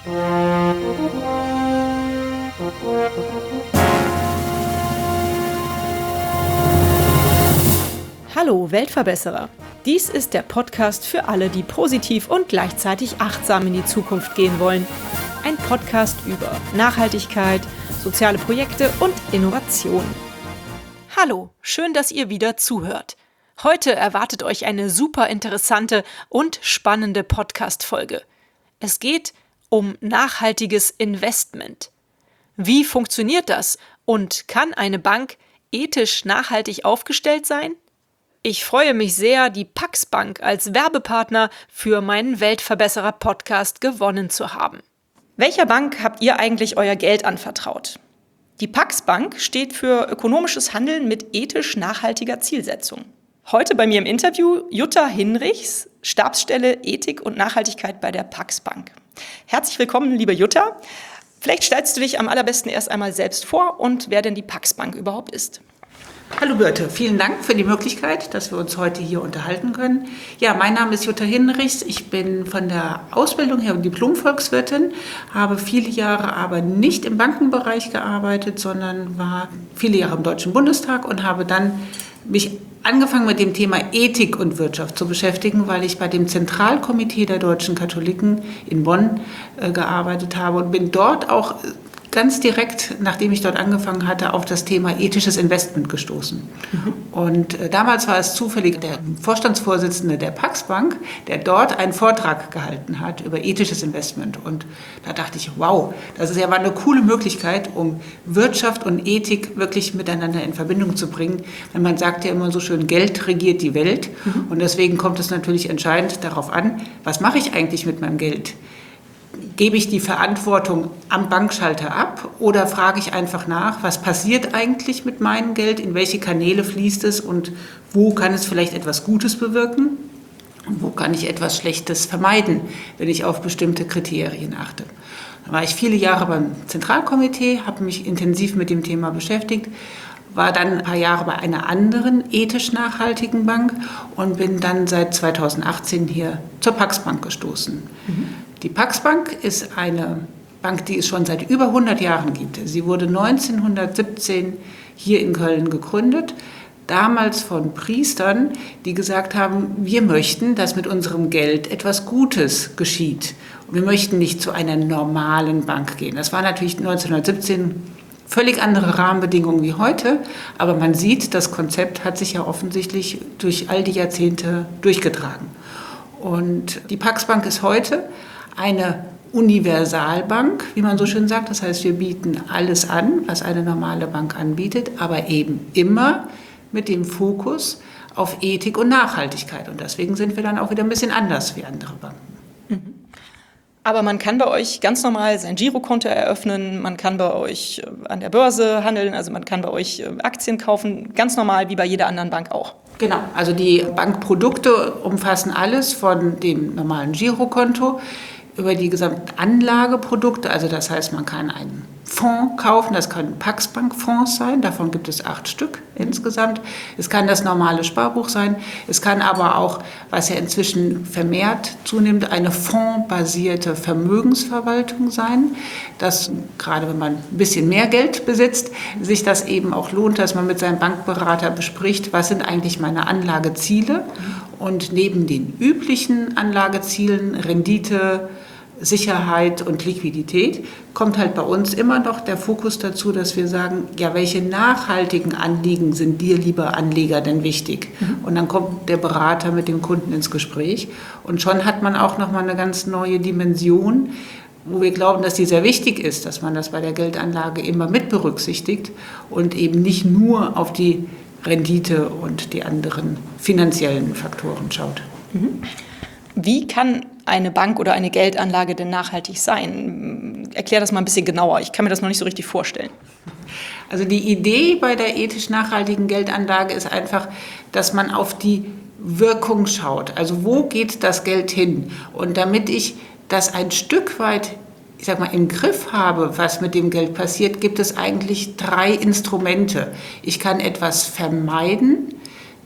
Hallo Weltverbesserer! Dies ist der Podcast für alle, die positiv und gleichzeitig achtsam in die Zukunft gehen wollen. Ein Podcast über Nachhaltigkeit, soziale Projekte und Innovation. Hallo, schön, dass ihr wieder zuhört. Heute erwartet euch eine super interessante und spannende Podcast-Folge. Es geht um nachhaltiges Investment. Wie funktioniert das und kann eine Bank ethisch nachhaltig aufgestellt sein? Ich freue mich sehr, die Pax Bank als Werbepartner für meinen Weltverbesserer-Podcast gewonnen zu haben. Welcher Bank habt ihr eigentlich euer Geld anvertraut? Die Pax Bank steht für ökonomisches Handeln mit ethisch nachhaltiger Zielsetzung. Heute bei mir im Interview Jutta Hinrichs, Stabsstelle Ethik und Nachhaltigkeit bei der Pax Bank. Herzlich willkommen, liebe Jutta. Vielleicht stellst du dich am allerbesten erst einmal selbst vor und wer denn die Pax Bank überhaupt ist. Hallo Birte, vielen Dank für die Möglichkeit, dass wir uns heute hier unterhalten können. Ja, mein Name ist Jutta Hinrichs, ich bin von der Ausbildung her Diplom-Volkswirtin, habe viele Jahre aber nicht im Bankenbereich gearbeitet, sondern war viele Jahre im Deutschen Bundestag und habe dann mich angefangen mit dem Thema Ethik und Wirtschaft zu beschäftigen, weil ich bei dem Zentralkomitee der deutschen Katholiken in Bonn gearbeitet habe und bin dort auch ganz direkt, nachdem ich dort angefangen hatte, auf das Thema ethisches Investment gestoßen. Und damals war es zufällig der Vorstandsvorsitzende der Pax Bank, der dort einen Vortrag gehalten hat über ethisches Investment. Und da dachte ich, wow, das ist ja mal eine coole Möglichkeit, um Wirtschaft und Ethik wirklich miteinander in Verbindung zu bringen. Denn man sagt ja immer so schön, Geld regiert die Welt. Und deswegen kommt es natürlich entscheidend darauf an, was mache ich eigentlich mit meinem Geld? Gebe ich die Verantwortung am Bankschalter ab oder frage ich einfach nach, was passiert eigentlich mit meinem Geld, in welche Kanäle fließt es und wo kann es vielleicht etwas Gutes bewirken und wo kann ich etwas Schlechtes vermeiden, wenn ich auf bestimmte Kriterien achte. Da war ich viele Jahre beim Zentralkomitee, habe mich intensiv mit dem Thema beschäftigt, war dann ein paar Jahre bei einer anderen ethisch nachhaltigen Bank und bin dann seit 2018 hier zur Pax Bank gestoßen. Die Pax Bank ist eine Bank, die es schon seit über 100 Jahren gibt. Sie wurde 1917 hier in Köln gegründet, damals von Priestern, die gesagt haben, wir möchten, dass mit unserem Geld etwas Gutes geschieht. Und wir möchten nicht zu einer normalen Bank gehen. Das war natürlich 1917 völlig andere Rahmenbedingungen wie heute, aber man sieht, das Konzept hat sich ja offensichtlich durch all die Jahrzehnte durchgetragen. Und die Pax Bank ist heute eine Universalbank, wie man so schön sagt. Das heißt, wir bieten alles an, was eine normale Bank anbietet, aber eben immer mit dem Fokus auf Ethik und Nachhaltigkeit. Und deswegen sind wir dann auch wieder ein bisschen anders wie andere Banken. Aber man kann bei euch ganz normal sein Girokonto eröffnen, man kann bei euch an der Börse handeln, also man kann bei euch Aktien kaufen, ganz normal wie bei jeder anderen Bank auch. Genau, also die Bankprodukte umfassen alles von dem normalen Girokonto über die gesamten Anlageprodukte, also das heißt, man kann einen Fonds kaufen, das können Pax Bank Fonds sein, davon gibt es 8 Stück insgesamt. Es kann das normale Sparbuch sein, es kann aber auch, was ja inzwischen vermehrt zunimmt, eine fondsbasierte Vermögensverwaltung sein, dass gerade wenn man ein bisschen mehr Geld besitzt, sich das eben auch lohnt, dass man mit seinem Bankberater bespricht, was sind eigentlich meine Anlageziele und neben den üblichen Anlagezielen, Rendite, Sicherheit und Liquidität, kommt halt bei uns immer noch der Fokus dazu, dass wir sagen, ja, welche nachhaltigen Anliegen sind dir, lieber Anleger, denn wichtig? Und dann kommt der Berater mit dem Kunden ins Gespräch und schon hat man auch nochmal eine ganz neue Dimension, wo wir glauben, dass die sehr wichtig ist, dass man das bei der Geldanlage immer mit berücksichtigt und eben nicht nur auf die Rendite und die anderen finanziellen Faktoren schaut. Wie kann eine Bank oder eine Geldanlage denn nachhaltig sein? Erklär das mal ein bisschen genauer. Ich kann mir das noch nicht so richtig vorstellen. Also die Idee bei der ethisch nachhaltigen Geldanlage ist einfach, dass man auf die Wirkung schaut. Also wo geht das Geld hin? Und damit ich das ein Stück weit, ich sag mal, im Griff habe, was mit dem Geld passiert, gibt es eigentlich 3 Instrumente. Ich kann etwas vermeiden.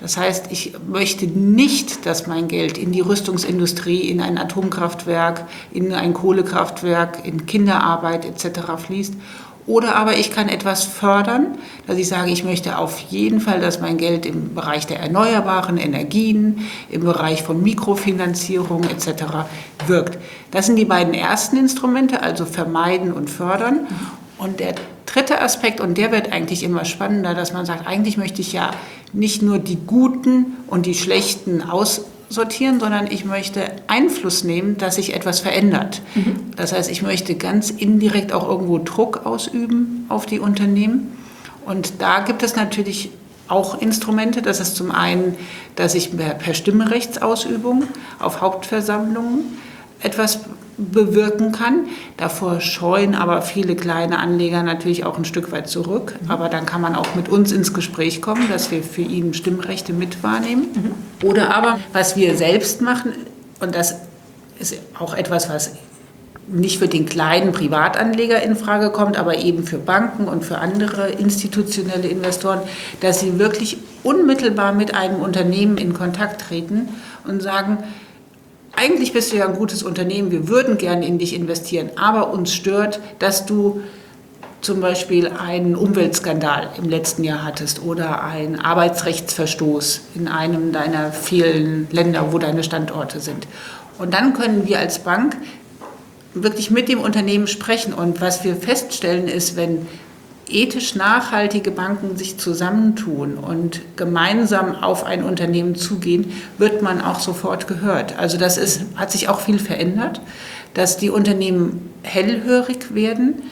Das heißt, ich möchte nicht, dass mein Geld in die Rüstungsindustrie, in ein Atomkraftwerk, in ein Kohlekraftwerk, in Kinderarbeit etc. fließt. Oder aber ich kann etwas fördern, dass ich sage, ich möchte auf jeden Fall, dass mein Geld im Bereich der erneuerbaren Energien, im Bereich von Mikrofinanzierung etc. wirkt. Das sind die beiden ersten Instrumente, also vermeiden und fördern. Und der dritte Aspekt, und der wird eigentlich immer spannender, dass man sagt, eigentlich möchte ich ja nicht nur die Guten und die Schlechten aussortieren, sondern ich möchte Einfluss nehmen, dass sich etwas verändert. Das heißt, ich möchte ganz indirekt auch irgendwo Druck ausüben auf die Unternehmen. Und da gibt es natürlich auch Instrumente. Das ist zum einen, dass ich per Stimmrechtsausübung auf Hauptversammlungen etwas bewirken kann. Davor scheuen aber viele kleine Anleger natürlich auch ein Stück weit zurück. Aber dann kann man auch mit uns ins Gespräch kommen, dass wir für ihn Stimmrechte mit wahrnehmen. Oder aber, was wir selbst machen, und das ist auch etwas, was nicht für den kleinen Privatanleger in Frage kommt, aber eben für Banken und für andere institutionelle Investoren, dass sie wirklich unmittelbar mit einem Unternehmen in Kontakt treten und sagen, eigentlich bist du ja ein gutes Unternehmen, wir würden gerne in dich investieren, aber uns stört, dass du zum Beispiel einen Umweltskandal im letzten Jahr hattest oder einen Arbeitsrechtsverstoß in einem deiner vielen Länder, wo deine Standorte sind. Und dann können wir als Bank wirklich mit dem Unternehmen sprechen. Und was wir feststellen ist, wenn ethisch nachhaltige Banken sich zusammentun und gemeinsam auf ein Unternehmen zugehen, wird man auch sofort gehört. Also hat sich auch viel verändert, dass die Unternehmen hellhörig werden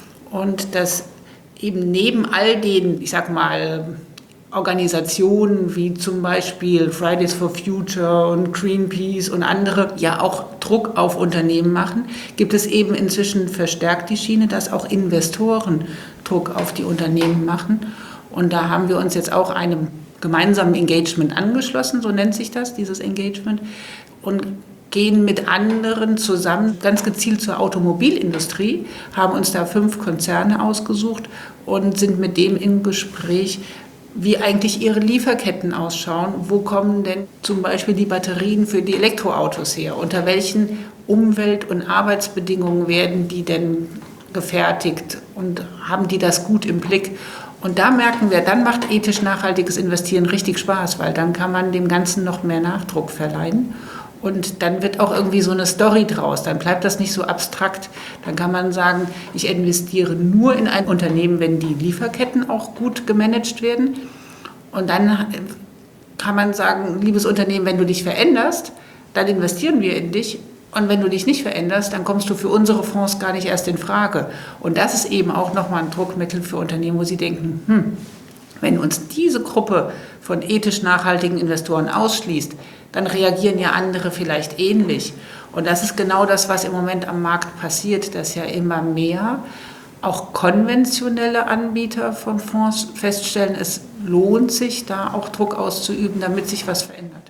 und dass eben neben all den, ich sag mal, Organisationen wie zum Beispiel Fridays for Future und Greenpeace und andere ja auch Druck auf Unternehmen machen, gibt es eben inzwischen verstärkt die Schiene, dass auch Investoren Druck auf die Unternehmen machen. Und da haben wir uns jetzt auch einem gemeinsamen Engagement angeschlossen, so nennt sich das, dieses Engagement, und gehen mit anderen zusammen, ganz gezielt zur Automobilindustrie, haben uns da 5 Konzerne ausgesucht und sind mit dem im Gespräch, wie eigentlich ihre Lieferketten ausschauen. Wo kommen denn zum Beispiel die Batterien für die Elektroautos her? Unter welchen Umwelt- und Arbeitsbedingungen werden die denn gefertigt? Und haben die das gut im Blick? Und da merken wir, dann macht ethisch nachhaltiges Investieren richtig Spaß, weil dann kann man dem Ganzen noch mehr Nachdruck verleihen. Und dann wird auch irgendwie so eine Story draus. Dann bleibt das nicht so abstrakt. Dann kann man sagen, ich investiere nur in ein Unternehmen, wenn die Lieferketten auch gut gemanagt werden. Und dann kann man sagen, liebes Unternehmen, wenn du dich veränderst, dann investieren wir in dich. Und wenn du dich nicht veränderst, dann kommst du für unsere Fonds gar nicht erst in Frage. Und das ist eben auch nochmal ein Druckmittel für Unternehmen, wo sie denken, wenn uns diese Gruppe von ethisch nachhaltigen Investoren ausschließt, dann reagieren ja andere vielleicht ähnlich. Und das ist genau das, was im Moment am Markt passiert, dass ja immer mehr auch konventionelle Anbieter von Fonds feststellen, es lohnt sich, da auch Druck auszuüben, damit sich was verändert.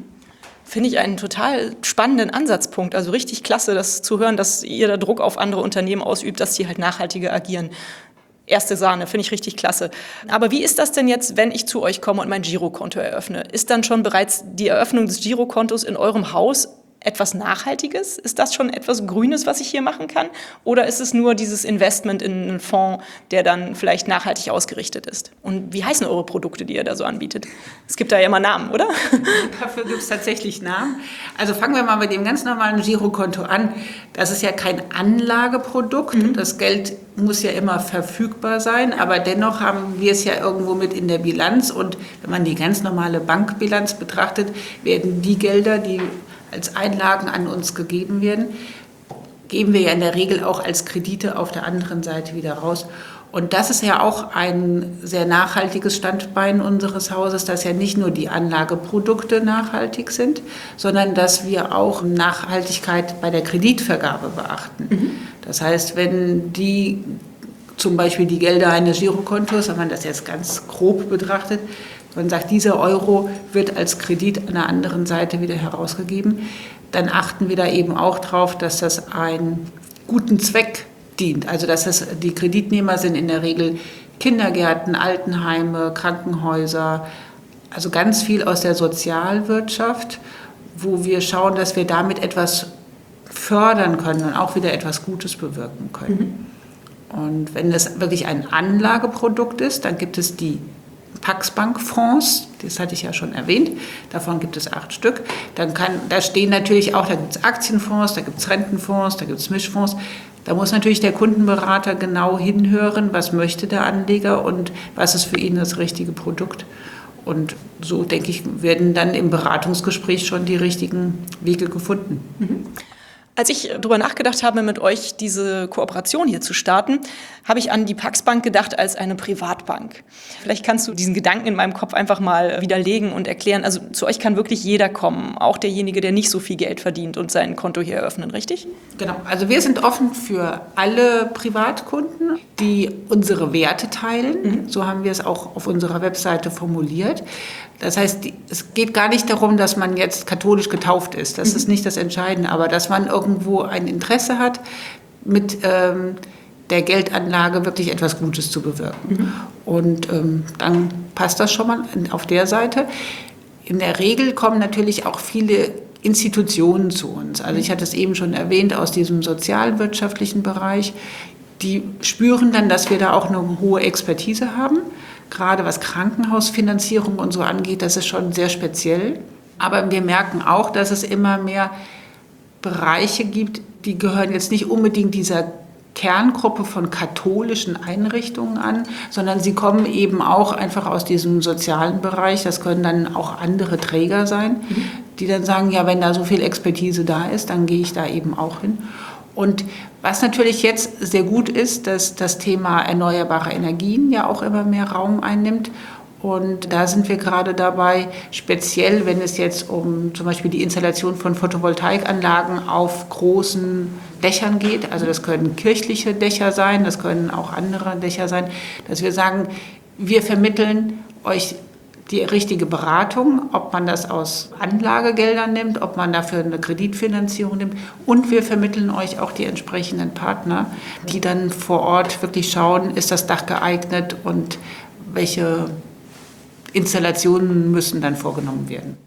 Finde ich einen total spannenden Ansatzpunkt. Also richtig klasse, das zu hören, dass ihr da Druck auf andere Unternehmen ausübt, dass die halt nachhaltiger agieren. Erste Sahne, finde ich richtig klasse. Aber wie ist das denn jetzt, wenn ich zu euch komme und mein Girokonto eröffne? Ist dann schon bereits die Eröffnung des Girokontos in eurem Haus etwas Nachhaltiges? Ist das schon etwas Grünes, was ich hier machen kann? Oder ist es nur dieses Investment in einen Fonds, der dann vielleicht nachhaltig ausgerichtet ist? Und wie heißen eure Produkte, die ihr da so anbietet? Es gibt da ja immer Namen, oder? Dafür gibt es tatsächlich Namen. Also fangen wir mal mit dem ganz normalen Girokonto an. Das ist ja kein Anlageprodukt. Das Geld muss ja immer verfügbar sein, aber dennoch haben wir es ja irgendwo mit in der Bilanz. Und wenn man die ganz normale Bankbilanz betrachtet, werden die Gelder, die als Einlagen an uns gegeben werden, geben wir ja in der Regel auch als Kredite auf der anderen Seite wieder raus. Und das ist ja auch ein sehr nachhaltiges Standbein unseres Hauses, dass ja nicht nur die Anlageprodukte nachhaltig sind, sondern dass wir auch Nachhaltigkeit bei der Kreditvergabe beachten. Das heißt, wenn die zum Beispiel die Gelder eines Girokontos, wenn man das jetzt ganz grob betrachtet, man sagt, dieser Euro wird als Kredit an der anderen Seite wieder herausgegeben, dann achten wir da eben auch drauf, dass das einen guten Zweck dient. Also dass die Kreditnehmer sind in der Regel Kindergärten, Altenheime, Krankenhäuser, also ganz viel aus der Sozialwirtschaft, wo wir schauen, dass wir damit etwas fördern können und auch wieder etwas Gutes bewirken können. Und wenn es wirklich ein Anlageprodukt ist, dann gibt es die Pax-Bank-Fonds, das hatte ich ja schon erwähnt, davon gibt es 8 Stück. Da stehen natürlich auch, da gibt es Aktienfonds, da gibt es Rentenfonds, da gibt es Mischfonds. Da muss natürlich der Kundenberater genau hinhören, was möchte der Anleger und was ist für ihn das richtige Produkt. Und so, denke ich, werden dann im Beratungsgespräch schon die richtigen Wege gefunden. Als ich darüber nachgedacht habe, mit euch diese Kooperation hier zu starten, habe ich an die Pax Bank gedacht als eine Privatbank. Vielleicht kannst du diesen Gedanken in meinem Kopf einfach mal widerlegen und erklären. Also zu euch kann wirklich jeder kommen, auch derjenige, der nicht so viel Geld verdient und sein Konto hier eröffnen, richtig? Genau, also wir sind offen für alle Privatkunden, die unsere Werte teilen. So haben wir es auch auf unserer Webseite formuliert. Das heißt, es geht gar nicht darum, dass man jetzt katholisch getauft ist. Das ist nicht das Entscheidende, aber dass man irgendwo ein Interesse hat, mit der Geldanlage wirklich etwas Gutes zu bewirken. Und dann passt das schon mal auf der Seite. In der Regel kommen natürlich auch viele Institutionen zu uns. Also ich hatte es eben schon erwähnt, aus diesem sozialwirtschaftlichen Bereich. Die spüren dann, dass wir da auch eine hohe Expertise haben. Gerade was Krankenhausfinanzierung und so angeht, das ist schon sehr speziell. Aber wir merken auch, dass es immer mehr Bereiche gibt, die gehören jetzt nicht unbedingt dieser Kerngruppe von katholischen Einrichtungen an, sondern sie kommen eben auch einfach aus diesem sozialen Bereich. Das können dann auch andere Träger sein, die dann sagen, ja, wenn da so viel Expertise da ist, dann gehe ich da eben auch hin. Und was natürlich jetzt sehr gut ist, dass das Thema erneuerbare Energien ja auch immer mehr Raum einnimmt. Und da sind wir gerade dabei, speziell wenn es jetzt um zum Beispiel die Installation von Photovoltaikanlagen auf großen Dächern geht, also das können kirchliche Dächer sein, das können auch andere Dächer sein, dass wir sagen, wir vermitteln euch die richtige Beratung, ob man das aus Anlagegeldern nimmt, ob man dafür eine Kreditfinanzierung nimmt. Und wir vermitteln euch auch die entsprechenden Partner, die dann vor Ort wirklich schauen, ist das Dach geeignet und welche Installationen müssen dann vorgenommen werden.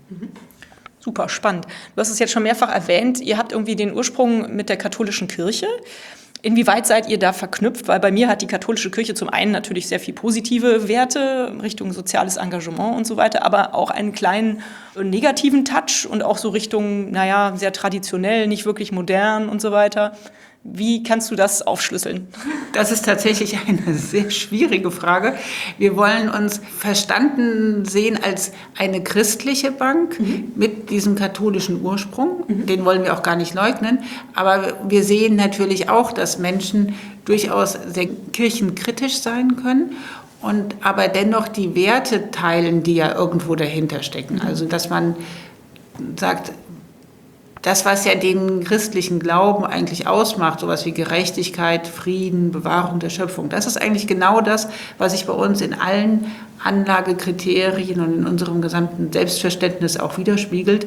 Super spannend. Du hast es jetzt schon mehrfach erwähnt, ihr habt irgendwie den Ursprung mit der katholischen Kirche. Inwieweit seid ihr da verknüpft? Weil bei mir hat die katholische Kirche zum einen natürlich sehr viel positive Werte Richtung soziales Engagement und so weiter, aber auch einen kleinen negativen Touch und auch so Richtung, sehr traditionell, nicht wirklich modern und so weiter. Wie kannst du das aufschlüsseln? Das ist tatsächlich eine sehr schwierige Frage. Wir wollen uns verstanden sehen als eine christliche Bank mit diesem katholischen Ursprung. Den wollen wir auch gar nicht leugnen. Aber wir sehen natürlich auch, dass Menschen durchaus sehr kirchenkritisch sein können und aber dennoch die Werte teilen, die ja irgendwo dahinter stecken. Also dass man sagt, das, was ja den christlichen Glauben eigentlich ausmacht, sowas wie Gerechtigkeit, Frieden, Bewahrung der Schöpfung, das ist eigentlich genau das, was sich bei uns in allen Anlagekriterien und in unserem gesamten Selbstverständnis auch widerspiegelt.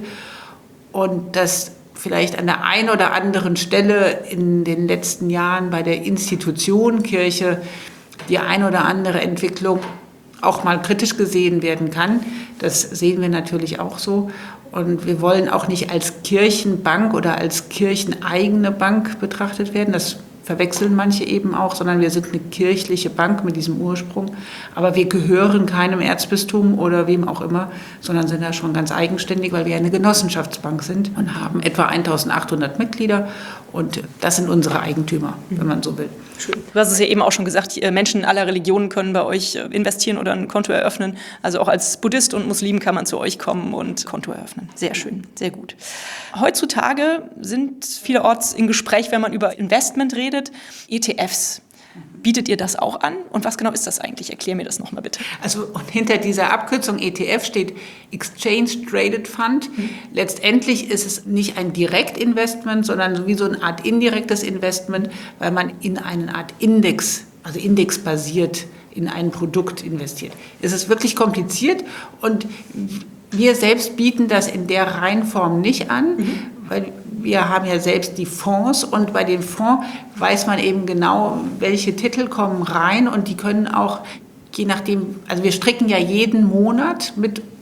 Und das vielleicht an der einen oder anderen Stelle in den letzten Jahren bei der Institution Kirche die ein oder andere Entwicklung auch mal kritisch gesehen werden kann. Das sehen wir natürlich auch so. Und wir wollen auch nicht als Kirchenbank oder als kircheneigene Bank betrachtet werden. Das verwechseln manche eben auch, sondern wir sind eine kirchliche Bank mit diesem Ursprung. Aber wir gehören keinem Erzbistum oder wem auch immer, sondern sind da schon ganz eigenständig, weil wir eine Genossenschaftsbank sind und haben etwa 1800 Mitglieder. Und das sind unsere Eigentümer, wenn man so will. Schön. Du hast es ja eben auch schon gesagt, Menschen aller Religionen können bei euch investieren oder ein Konto eröffnen. Also auch als Buddhist und Muslim kann man zu euch kommen und Konto eröffnen. Sehr schön, sehr gut. Heutzutage sind vielerorts im Gespräch, wenn man über Investment redet, ETFs. Bietet ihr das auch an? Und was genau ist das eigentlich? Erklär mir das nochmal bitte. Also und hinter dieser Abkürzung ETF steht Exchange Traded Fund. Letztendlich ist es nicht ein Direktinvestment, sondern sowieso eine Art indirektes Investment, weil man in eine Art Index, also indexbasiert in ein Produkt investiert. Es ist wirklich kompliziert und wir selbst bieten das in der Reihenform nicht an, weil wir haben ja selbst die Fonds und bei den Fonds weiß man eben genau, welche Titel kommen rein und die können auch, je nachdem, also wir stricken ja jeden Monat mit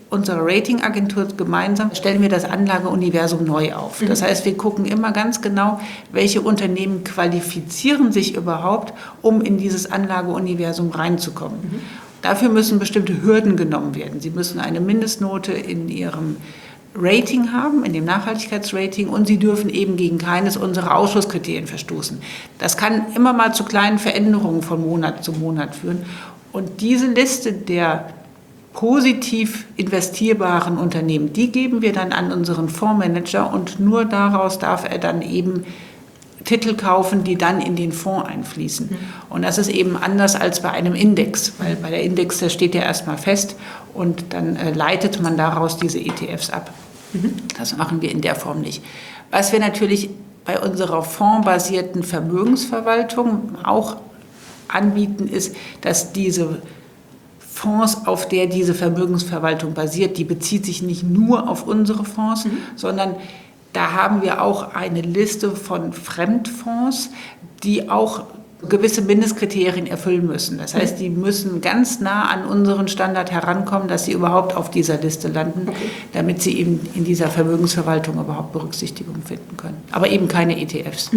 unserer Ratingagentur gemeinsam stellen wir das Anlageuniversum neu auf. Das heißt, wir gucken immer ganz genau, welche Unternehmen qualifizieren sich überhaupt, um in dieses Anlageuniversum reinzukommen. Dafür müssen bestimmte Hürden genommen werden. Sie müssen eine Mindestnote in ihrem Rating haben, in dem Nachhaltigkeitsrating, und sie dürfen eben gegen keines unserer Ausschlusskriterien verstoßen. Das kann immer mal zu kleinen Veränderungen von Monat zu Monat führen. Und diese Liste der positiv investierbaren Unternehmen, die geben wir dann an unseren Fondsmanager und nur daraus darf er dann eben Titel kaufen, die dann in den Fonds einfließen. Und das ist eben anders als bei einem Index, weil bei der Index, der steht ja erstmal fest und dann leitet man daraus diese ETFs ab. Das machen wir in der Form nicht. Was wir natürlich bei unserer fondsbasierten Vermögensverwaltung auch anbieten, ist, dass diese Fonds, auf der diese Vermögensverwaltung basiert, die bezieht sich nicht nur auf unsere Fonds, sondern da haben wir auch eine Liste von Fremdfonds, die auch gewisse Mindestkriterien erfüllen müssen. Das heißt, die müssen ganz nah an unseren Standard herankommen, dass sie überhaupt auf dieser Liste landen, damit sie eben in dieser Vermögensverwaltung überhaupt Berücksichtigung finden können. Aber eben keine ETFs.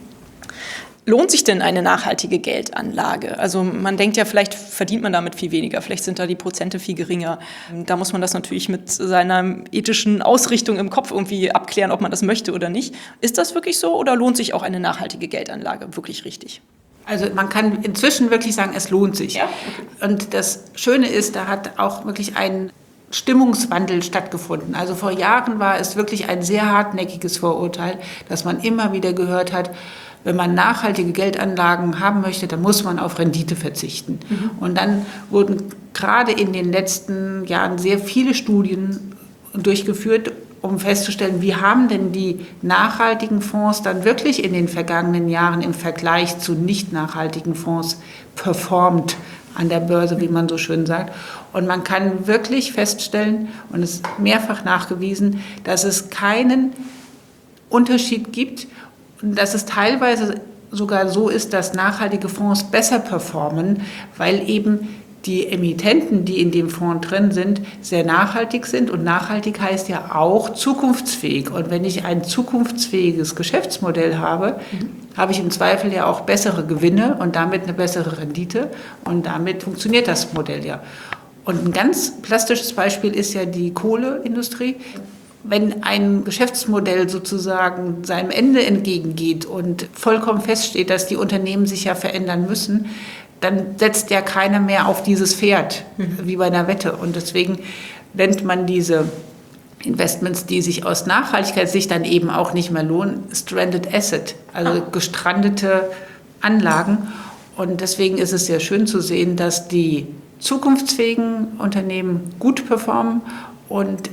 Lohnt sich denn eine nachhaltige Geldanlage? Also man denkt ja, vielleicht verdient man damit viel weniger, vielleicht sind da die Prozente viel geringer. Da muss man das natürlich mit seiner ethischen Ausrichtung im Kopf irgendwie abklären, ob man das möchte oder nicht. Ist das wirklich so oder lohnt sich auch eine nachhaltige Geldanlage wirklich richtig? Also man kann inzwischen wirklich sagen, es lohnt sich. Ja? Okay. Und das Schöne ist, da hat auch wirklich ein Stimmungswandel stattgefunden. Also vor Jahren war es wirklich ein sehr hartnäckiges Vorurteil, dass man immer wieder gehört hat, wenn man nachhaltige Geldanlagen haben möchte, dann muss man auf Rendite verzichten. Und dann wurden gerade in den letzten Jahren sehr viele Studien durchgeführt, um festzustellen, wie haben denn die nachhaltigen Fonds dann wirklich in den vergangenen Jahren im Vergleich zu nicht nachhaltigen Fonds performt an der Börse, wie man so schön sagt. Und man kann wirklich feststellen, und es ist mehrfach nachgewiesen, dass es keinen Unterschied gibt und dass es teilweise sogar so ist, dass nachhaltige Fonds besser performen, weil eben die Emittenten, die in dem Fonds drin sind, sehr nachhaltig sind. Und nachhaltig heißt ja auch zukunftsfähig. Und wenn ich ein zukunftsfähiges Geschäftsmodell habe, habe ich im Zweifel ja auch bessere Gewinne und damit eine bessere Rendite. Und damit funktioniert das Modell ja. Und ein ganz plastisches Beispiel ist ja die Kohleindustrie. Wenn ein Geschäftsmodell sozusagen seinem Ende entgegengeht und vollkommen feststeht, dass die Unternehmen sich ja verändern müssen, dann setzt ja keiner mehr auf dieses Pferd, wie bei einer Wette. Und deswegen nennt man diese Investments, die sich aus Nachhaltigkeitssicht dann eben auch nicht mehr lohnen, Stranded Asset, also gestrandete Anlagen. Und deswegen ist es sehr schön zu sehen, dass die zukunftsfähigen Unternehmen gut performen und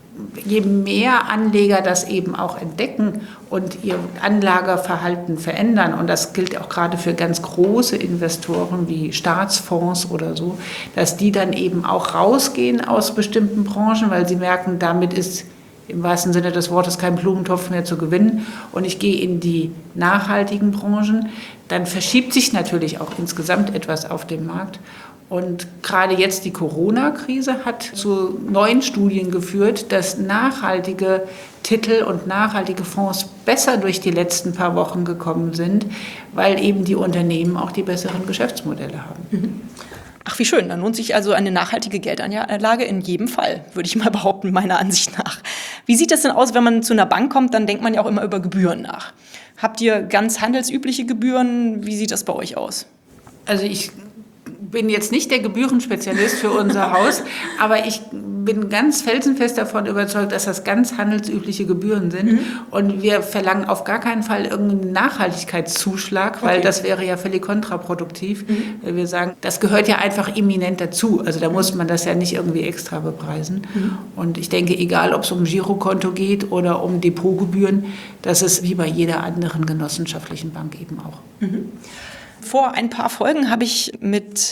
je mehr Anleger das eben auch entdecken und ihr Anlageverhalten verändern, und das gilt auch gerade für ganz große Investoren wie Staatsfonds oder so, dass die dann eben auch rausgehen aus bestimmten Branchen, weil sie merken, damit ist im wahrsten Sinne des Wortes kein Blumentopf mehr zu gewinnen und ich gehe in die nachhaltigen Branchen, dann verschiebt sich natürlich auch insgesamt etwas auf dem Markt. Und gerade jetzt die Corona-Krise hat zu neuen Studien geführt, dass nachhaltige Titel und nachhaltige Fonds besser durch die letzten paar Wochen gekommen sind, weil eben die Unternehmen auch die besseren Geschäftsmodelle haben. Ach, wie schön. Dann lohnt sich also eine nachhaltige Geldanlage in jedem Fall, würde ich mal behaupten, meiner Ansicht nach. Wie sieht das denn aus, wenn man zu einer Bank kommt? Dann denkt man ja auch immer über Gebühren nach. Habt ihr ganz handelsübliche Gebühren? Wie sieht das bei euch aus? Also ich bin jetzt nicht der Gebührenspezialist für unser Haus, aber ich bin ganz felsenfest davon überzeugt, dass das ganz handelsübliche Gebühren sind. Und wir verlangen auf gar keinen Fall irgendeinen Nachhaltigkeitszuschlag, weil das wäre ja völlig kontraproduktiv. Weil wir sagen, das gehört ja einfach eminent dazu. Also da muss man das ja nicht irgendwie extra bepreisen. Und ich denke, egal ob es um Girokonto geht oder um Depotgebühren, das ist wie bei jeder anderen genossenschaftlichen Bank eben auch. Vor ein paar Folgen habe ich mit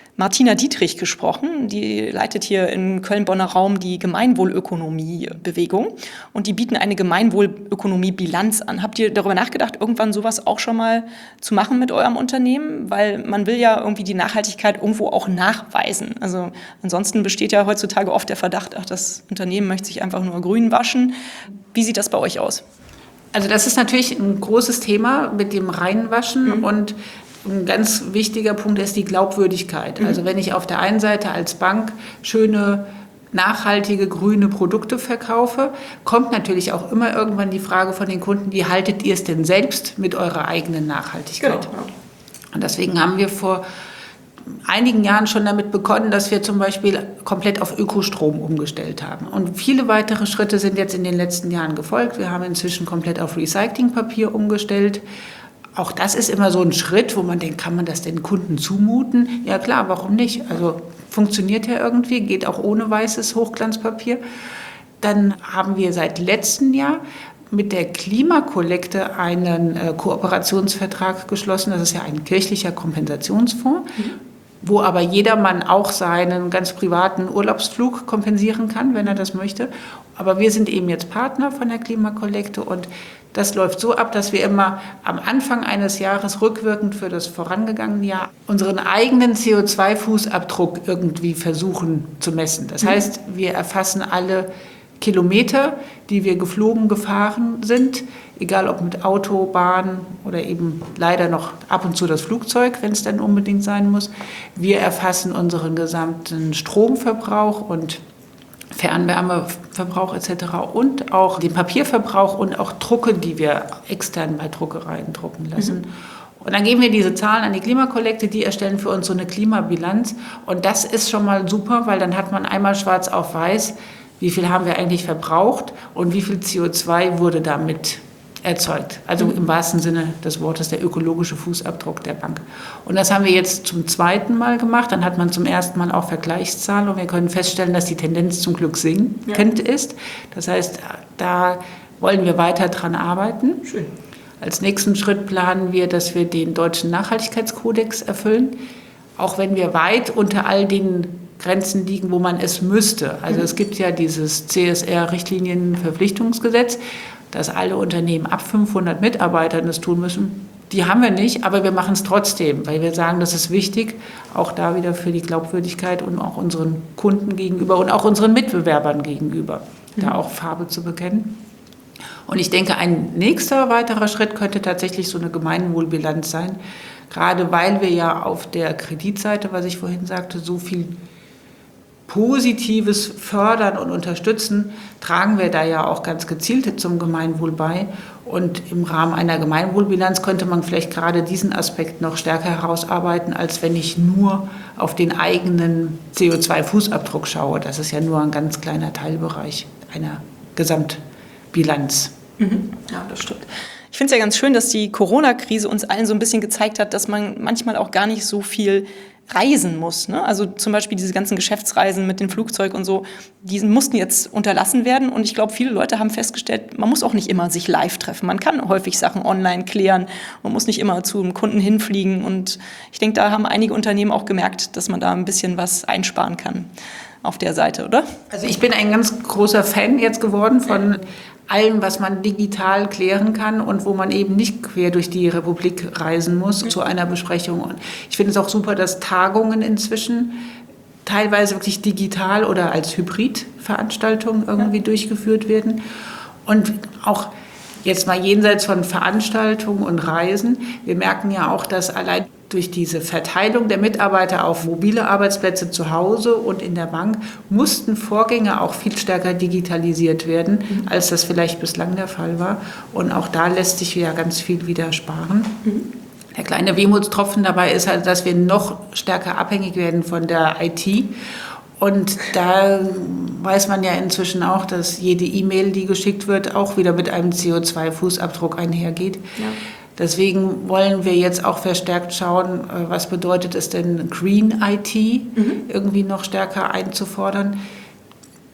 Martina Dietrich gesprochen. Die leitet hier im Köln-Bonner Raum die Gemeinwohlökonomie-Bewegung und die bieten eine Gemeinwohlökonomie-Bilanz an. Habt ihr darüber nachgedacht, irgendwann sowas auch schon mal zu machen mit eurem Unternehmen? Weil man will ja irgendwie die Nachhaltigkeit irgendwo auch nachweisen. Also ansonsten besteht ja heutzutage oft der Verdacht, ach, das Unternehmen möchte sich einfach nur grün waschen. Wie sieht das bei euch aus? Also das ist natürlich ein großes Thema mit dem Reinwaschen und ein ganz wichtiger Punkt ist die Glaubwürdigkeit. Also wenn ich auf der einen Seite als Bank schöne, nachhaltige, grüne Produkte verkaufe, kommt natürlich auch immer irgendwann die Frage von den Kunden, wie haltet ihr es denn selbst mit eurer eigenen Nachhaltigkeit? Genau. Und deswegen haben wir vor einigen Jahren schon damit begonnen, dass wir zum Beispiel komplett auf Ökostrom umgestellt haben. Und viele weitere Schritte sind jetzt in den letzten Jahren gefolgt. Wir haben inzwischen komplett auf Recyclingpapier umgestellt. Auch das ist immer so ein Schritt, wo man denkt, kann man das den Kunden zumuten? Ja klar, warum nicht? Also funktioniert ja irgendwie, geht auch ohne weißes Hochglanzpapier. Dann haben wir seit letztem Jahr mit der Klimakollekte einen Kooperationsvertrag geschlossen. Das ist ja ein kirchlicher Kompensationsfonds, wo aber jedermann auch seinen ganz privaten Urlaubsflug kompensieren kann, wenn er das möchte. Aber wir sind eben jetzt Partner von der Klimakollekte und das läuft so ab, dass wir immer am Anfang eines Jahres rückwirkend für das vorangegangene Jahr unseren eigenen CO2-Fußabdruck irgendwie versuchen zu messen. Das heißt, wir erfassen alle Kilometer, die wir geflogen, gefahren sind, egal ob mit Auto, Bahn oder eben leider noch ab und zu das Flugzeug, wenn es dann unbedingt sein muss. Wir erfassen unseren gesamten Stromverbrauch und Fernwärmeverbrauch etc. und auch den Papierverbrauch und auch Drucke, die wir extern bei Druckereien drucken lassen. Und dann geben wir diese Zahlen an die Klimakollekte, die erstellen für uns so eine Klimabilanz. Und das ist schon mal super, weil dann hat man einmal schwarz auf weiß, wie viel haben wir eigentlich verbraucht und wie viel CO2 wurde damit erzeugt. Also im wahrsten Sinne des Wortes der ökologische Fußabdruck der Bank. Und das haben wir jetzt zum zweiten Mal gemacht. Dann hat man zum ersten Mal auch Vergleichszahlen und wir können feststellen, dass die Tendenz zum Glück sinkend ist. Das heißt, da wollen wir weiter dran arbeiten. Schön. Als nächsten Schritt planen wir, dass wir den deutschen Nachhaltigkeitskodex erfüllen, auch wenn wir weit unter all den Grenzen liegen, wo man es müsste. Also es gibt ja dieses CSR-Richtlinienverpflichtungsgesetz, dass alle Unternehmen ab 500 Mitarbeitern das tun müssen. Die haben wir nicht, aber wir machen es trotzdem, weil wir sagen, das ist wichtig, auch da wieder für die Glaubwürdigkeit und auch unseren Kunden gegenüber und auch unseren Mitbewerbern gegenüber, da auch Farbe zu bekennen. Und ich denke, ein nächster weiterer Schritt könnte tatsächlich so eine Gemeinwohlbilanz sein, gerade weil wir ja auf der Kreditseite, was ich vorhin sagte, so viel Positives fördern und unterstützen, tragen wir da ja auch ganz gezielt zum Gemeinwohl bei. Und im Rahmen einer Gemeinwohlbilanz könnte man vielleicht gerade diesen Aspekt noch stärker herausarbeiten, als wenn ich nur auf den eigenen CO2-Fußabdruck schaue. Das ist ja nur ein ganz kleiner Teilbereich einer Gesamtbilanz. Ja, das stimmt. Ich finde es ja ganz schön, dass die Corona-Krise uns allen so ein bisschen gezeigt hat, dass man manchmal auch gar nicht so viel reisen muss. Ne? Also zum Beispiel diese ganzen Geschäftsreisen mit dem Flugzeug und so, die mussten jetzt unterlassen werden. Und ich glaube, viele Leute haben festgestellt, man muss auch nicht immer sich live treffen. Man kann häufig Sachen online klären. Man muss nicht immer zu einem Kunden hinfliegen. Und ich denke, da haben einige Unternehmen auch gemerkt, dass man da ein bisschen was einsparen kann auf der Seite, oder? Also ich bin ein ganz großer Fan jetzt geworden von allem, was man digital klären kann und wo man eben nicht quer durch die Republik reisen muss zu einer Besprechung. Und ich finde es auch super, dass Tagungen inzwischen teilweise wirklich digital oder als Hybridveranstaltungen irgendwie durchgeführt werden. Und auch jetzt mal jenseits von Veranstaltungen und Reisen, wir merken ja auch, dass allein durch diese Verteilung der Mitarbeiter auf mobile Arbeitsplätze zu Hause und in der Bank mussten Vorgänge auch viel stärker digitalisiert werden, als das vielleicht bislang der Fall war. Und auch da lässt sich ja ganz viel wieder sparen. Der kleine Wehmutstropfen dabei ist halt, dass wir noch stärker abhängig werden von der IT. Und da weiß man ja inzwischen auch, dass jede E-Mail, die geschickt wird, auch wieder mit einem CO2-Fußabdruck einhergeht. Ja. Deswegen wollen wir jetzt auch verstärkt schauen, was bedeutet es denn, Green IT irgendwie noch stärker einzufordern.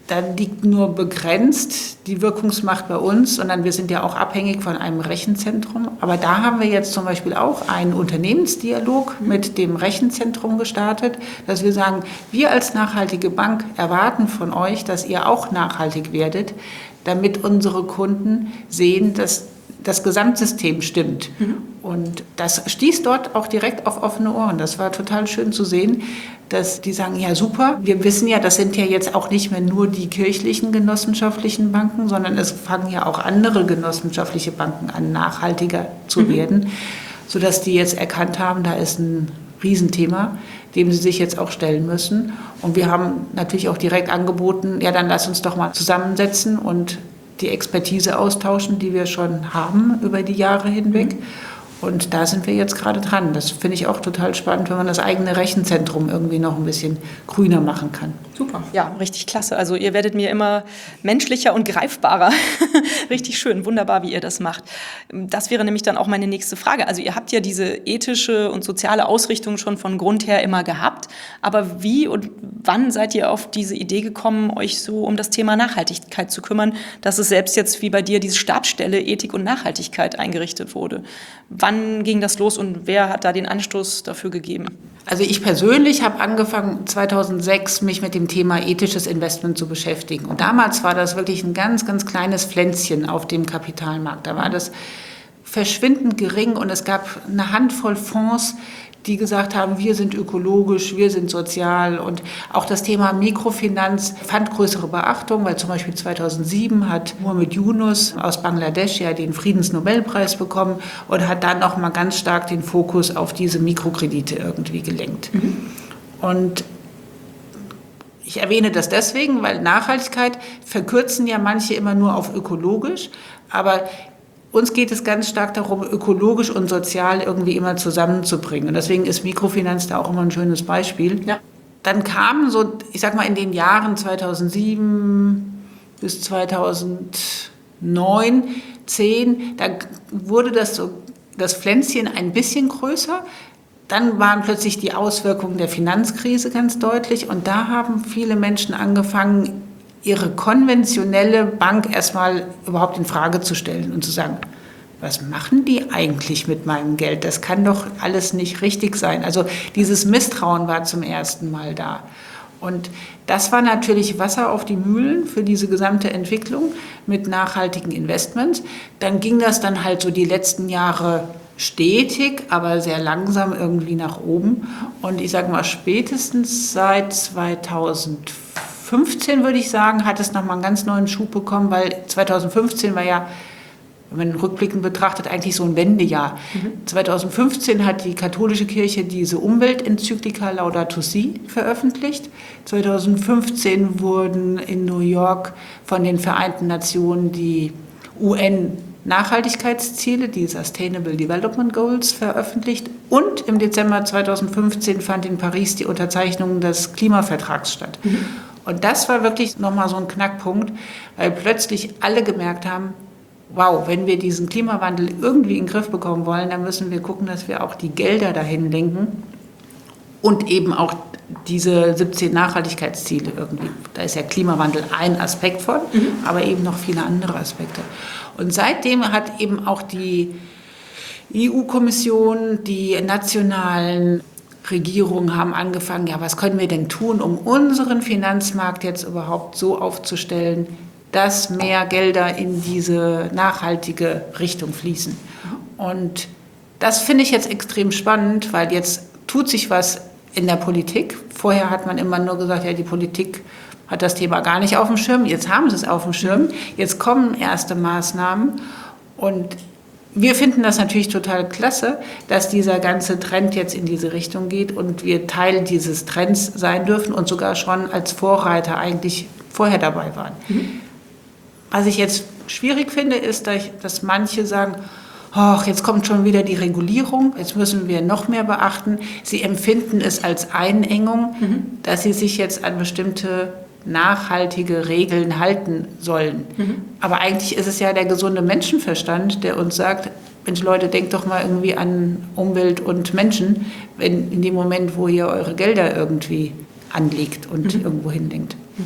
Da liegt nur begrenzt die Wirkungsmacht bei uns, sondern wir sind ja auch abhängig von einem Rechenzentrum. Aber da haben wir jetzt zum Beispiel auch einen Unternehmensdialog mit dem Rechenzentrum gestartet, dass wir sagen, wir als nachhaltige Bank erwarten von euch, dass ihr auch nachhaltig werdet, damit unsere Kunden sehen, dass das Gesamtsystem stimmt. Und das stieß dort auch direkt auf offene Ohren. Das war total schön zu sehen, dass die sagen, ja super, wir wissen ja, das sind ja jetzt auch nicht mehr nur die kirchlichen genossenschaftlichen Banken, sondern es fangen ja auch andere genossenschaftliche Banken an, nachhaltiger zu werden, sodass die jetzt erkannt haben, da ist ein Riesenthema, dem sie sich jetzt auch stellen müssen. Und wir haben natürlich auch direkt angeboten, ja dann lass uns doch mal zusammensetzen und die Expertise austauschen, die wir schon haben über die Jahre hinweg. Und da sind wir jetzt gerade dran. Das finde ich auch total spannend, wenn man das eigene Rechenzentrum irgendwie noch ein bisschen grüner machen kann. Super. Ja, richtig klasse. Also ihr werdet mir immer menschlicher und greifbarer. Richtig schön, wunderbar, wie ihr das macht. Das wäre nämlich dann auch meine nächste Frage. Also ihr habt ja diese ethische und soziale Ausrichtung schon von Grund her immer gehabt. Aber wie und wann seid ihr auf diese Idee gekommen, euch so um das Thema Nachhaltigkeit zu kümmern, dass es selbst jetzt wie bei dir diese Stabsstelle Ethik und Nachhaltigkeit eingerichtet wurde? Wann ging das los und wer hat da den Anstoß dafür gegeben? Also ich persönlich habe angefangen 2006 mich mit dem Thema ethisches Investment zu beschäftigen. Und damals war das wirklich ein ganz, ganz kleines Pflänzchen auf dem Kapitalmarkt. Da war das verschwindend gering und es gab eine Handvoll Fonds, die gesagt haben, wir sind ökologisch, wir sind sozial. Und auch das Thema Mikrofinanz fand größere Beachtung, weil zum Beispiel 2007 hat Muhammad Yunus aus Bangladesch ja den Friedensnobelpreis bekommen und hat dann noch mal ganz stark den Fokus auf diese Mikrokredite irgendwie gelenkt. Und ich erwähne das deswegen, weil Nachhaltigkeit verkürzen ja manche immer nur auf ökologisch, aber uns geht es ganz stark darum, ökologisch und sozial irgendwie immer zusammenzubringen. Und deswegen ist Mikrofinanz da auch immer ein schönes Beispiel. Ja. Dann kam so, ich sag mal in den Jahren 2007 bis 2009, 10, da wurde das Pflänzchen ein bisschen größer. Dann waren plötzlich die Auswirkungen der Finanzkrise ganz deutlich. Und da haben viele Menschen angefangen, ihre konventionelle Bank erstmal überhaupt in Frage zu stellen und zu sagen, was machen die eigentlich mit meinem Geld? Das kann doch alles nicht richtig sein. Also dieses Misstrauen war zum ersten Mal da. Und das war natürlich Wasser auf die Mühlen für diese gesamte Entwicklung mit nachhaltigen Investments. Dann ging das dann halt so die letzten Jahre stetig, aber sehr langsam irgendwie nach oben. Und ich sage mal, spätestens seit 2015, würde ich sagen, hat es nochmal einen ganz neuen Schub bekommen, weil 2015 war ja, wenn man rückblickend betrachtet, eigentlich so ein Wendejahr. 2015 hat die katholische Kirche diese Umweltenzyklika Laudato Si veröffentlicht. 2015 wurden in New York von den Vereinten Nationen die UN-Nachhaltigkeitsziele, die Sustainable Development Goals, veröffentlicht. Und im Dezember 2015 fand in Paris die Unterzeichnung des Klimavertrags statt. Und das war wirklich nochmal so ein Knackpunkt, weil plötzlich alle gemerkt haben, wow, wenn wir diesen Klimawandel irgendwie in den Griff bekommen wollen, dann müssen wir gucken, dass wir auch die Gelder dahin lenken und eben auch diese 17 Nachhaltigkeitsziele irgendwie. Da ist ja Klimawandel ein Aspekt von, aber eben noch viele andere Aspekte. Und seitdem hat eben auch die EU-Kommission, die nationalen Regierungen haben angefangen, ja, was können wir denn tun, um unseren Finanzmarkt jetzt überhaupt so aufzustellen, dass mehr Gelder in diese nachhaltige Richtung fließen. Und das finde ich jetzt extrem spannend, weil jetzt tut sich was in der Politik. Vorher hat man immer nur gesagt, ja, die Politik hat das Thema gar nicht auf dem Schirm. Jetzt haben sie es auf dem Schirm. Jetzt kommen erste Maßnahmen. Und wir finden das natürlich total klasse, dass dieser ganze Trend jetzt in diese Richtung geht und wir Teil dieses Trends sein dürfen und sogar schon als Vorreiter eigentlich vorher dabei waren. Was ich jetzt schwierig finde, ist, dass manche sagen, ach, jetzt kommt schon wieder die Regulierung, jetzt müssen wir noch mehr beachten. Sie empfinden es als Einengung, dass sie sich jetzt an bestimmte nachhaltige Regeln halten sollen. Aber eigentlich ist es ja der gesunde Menschenverstand, der uns sagt, Mensch Leute, denkt doch mal irgendwie an Umwelt und Menschen, wenn in dem Moment, wo ihr eure Gelder irgendwie anlegt und irgendwo hinlenkt.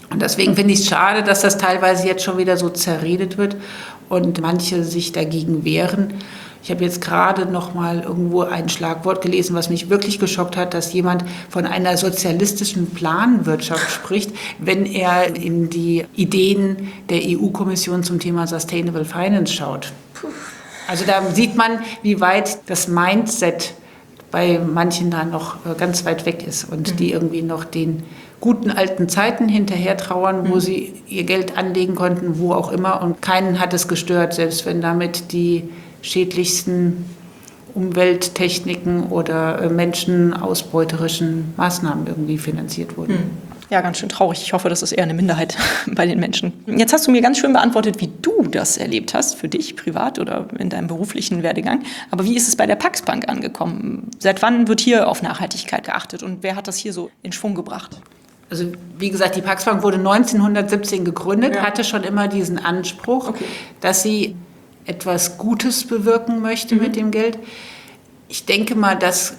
Und deswegen finde ich es schade, dass das teilweise jetzt schon wieder so zerredet wird und manche sich dagegen wehren. Ich habe jetzt gerade noch mal irgendwo ein Schlagwort gelesen, was mich wirklich geschockt hat, dass jemand von einer sozialistischen Planwirtschaft spricht, wenn er in die Ideen der EU-Kommission zum Thema Sustainable Finance schaut. Also da sieht man, wie weit das Mindset bei manchen da noch ganz weit weg ist und die irgendwie noch den guten alten Zeiten hinterher trauern, wo sie ihr Geld anlegen konnten, wo auch immer. Und keinen hat es gestört, selbst wenn damit die schädlichsten Umwelttechniken oder menschenausbeuterischen Maßnahmen irgendwie finanziert wurden. Ja, ganz schön traurig. Ich hoffe, das ist eher eine Minderheit bei den Menschen. Jetzt hast du mir ganz schön beantwortet, wie du das erlebt hast, für dich privat oder in deinem beruflichen Werdegang. Aber wie ist es bei der Pax Bank angekommen? Seit wann wird hier auf Nachhaltigkeit geachtet und wer hat das hier so in Schwung gebracht? Also wie gesagt, die Pax Bank wurde 1917 gegründet, hatte schon immer diesen Anspruch, dass sie etwas Gutes bewirken möchte mit dem Geld. Ich denke mal, dass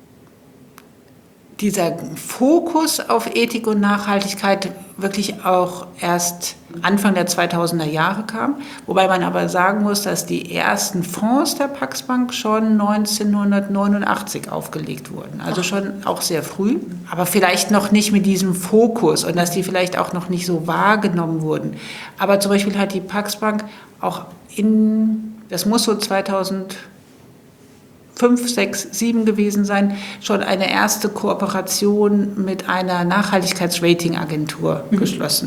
dieser Fokus auf Ethik und Nachhaltigkeit wirklich auch erst Anfang der 2000er Jahre kam. Wobei man aber sagen muss, dass die ersten Fonds der Pax Bank schon 1989 aufgelegt wurden. Also schon auch sehr früh, aber vielleicht noch nicht mit diesem Fokus und dass die vielleicht auch noch nicht so wahrgenommen wurden. Aber zum Beispiel hat die Pax Bank auch das muss so 2005, 6, 7 gewesen sein, schon eine erste Kooperation mit einer Nachhaltigkeitsratingagentur geschlossen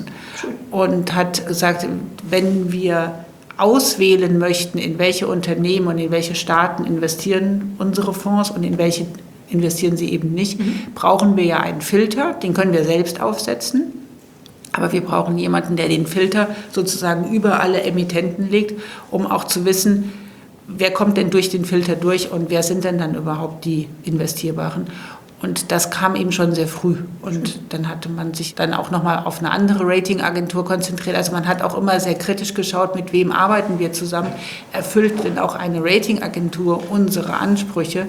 und hat gesagt, wenn wir auswählen möchten, in welche Unternehmen und in welche Staaten investieren unsere Fonds und in welche investieren sie eben nicht, brauchen wir ja einen Filter, den können wir selbst aufsetzen. Aber wir brauchen jemanden, der den Filter sozusagen über alle Emittenten legt, um auch zu wissen, wer kommt denn durch den Filter durch und wer sind denn dann überhaupt die Investierbaren. Und das kam eben schon sehr früh. Und dann hatte man sich dann auch nochmal auf eine andere Ratingagentur konzentriert. Also man hat auch immer sehr kritisch geschaut, mit wem arbeiten wir zusammen. Erfüllt denn auch eine Ratingagentur unsere Ansprüche,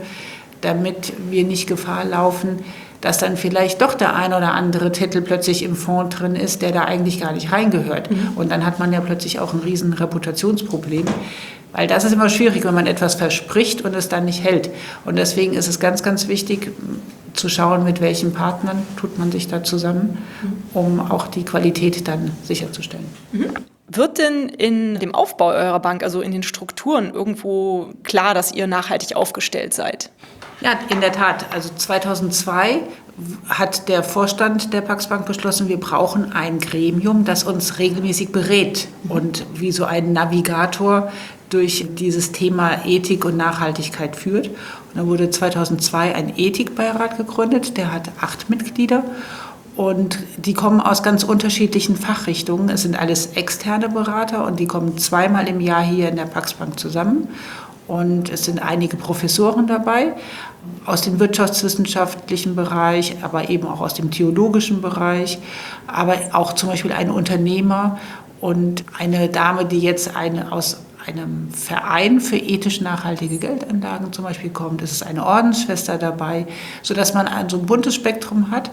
damit wir nicht Gefahr laufen, dass dann vielleicht doch der ein oder andere Titel plötzlich im Fonds drin ist, der da eigentlich gar nicht reingehört. Und dann hat man ja plötzlich auch ein riesen Reputationsproblem. Weil das ist immer schwierig, wenn man etwas verspricht und es dann nicht hält. Und deswegen ist es ganz, ganz wichtig zu schauen, mit welchen Partnern tut man sich da zusammen, um auch die Qualität dann sicherzustellen. Wird denn in dem Aufbau eurer Bank, also in den Strukturen, irgendwo klar, dass ihr nachhaltig aufgestellt seid? Ja, in der Tat. Also 2002 hat der Vorstand der Pax Bank beschlossen, wir brauchen ein Gremium, das uns regelmäßig berät und wie so ein Navigator durch dieses Thema Ethik und Nachhaltigkeit führt. Und da wurde 2002 ein Ethikbeirat gegründet, der hat 8 Mitglieder. Und die kommen aus ganz unterschiedlichen Fachrichtungen. Es sind alles externe Berater und die kommen 2-mal im Jahr hier in der Pax Bank zusammen. Und es sind einige Professoren dabei aus dem wirtschaftswissenschaftlichen Bereich, aber eben auch aus dem theologischen Bereich, aber auch zum Beispiel ein Unternehmer und eine Dame, die jetzt aus einem Verein für ethisch nachhaltige Geldanlagen zum Beispiel kommt. Es ist eine Ordensschwester dabei, sodass man so ein buntes Spektrum hat,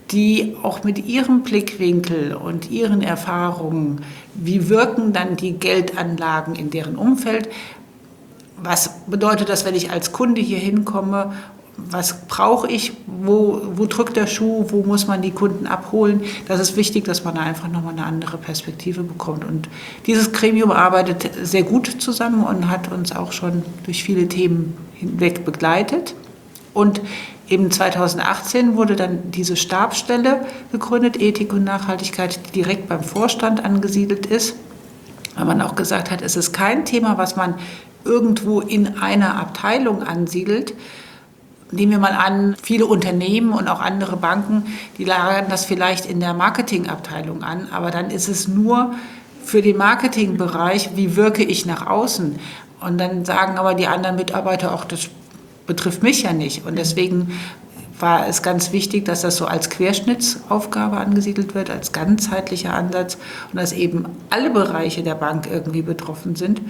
die auch mit ihrem Blickwinkel und ihren Erfahrungen, wie wirken dann die Geldanlagen in deren Umfeld, was bedeutet das, wenn ich als Kunde hier hinkomme, was brauche ich, wo drückt der Schuh, wo muss man die Kunden abholen. Das ist wichtig, dass man da einfach nochmal eine andere Perspektive bekommt. Und dieses Gremium arbeitet sehr gut zusammen und hat uns auch schon durch viele Themen hinweg begleitet. Und eben 2018 wurde dann diese Stabsstelle gegründet, Ethik und Nachhaltigkeit, die direkt beim Vorstand angesiedelt ist, weil man auch gesagt hat, es ist kein Thema, was man irgendwo in einer Abteilung ansiedelt. Nehmen wir mal an, viele Unternehmen und auch andere Banken, die lagern das vielleicht in der Marketingabteilung an, aber dann ist es nur für den Marketingbereich, wie wirke ich nach außen. Und dann sagen aber die anderen Mitarbeiter, auch das betrifft mich ja nicht. Und deswegen war es ganz wichtig, dass das so als Querschnittsaufgabe angesiedelt wird, als ganzheitlicher Ansatz und dass eben alle Bereiche der Bank irgendwie betroffen sind,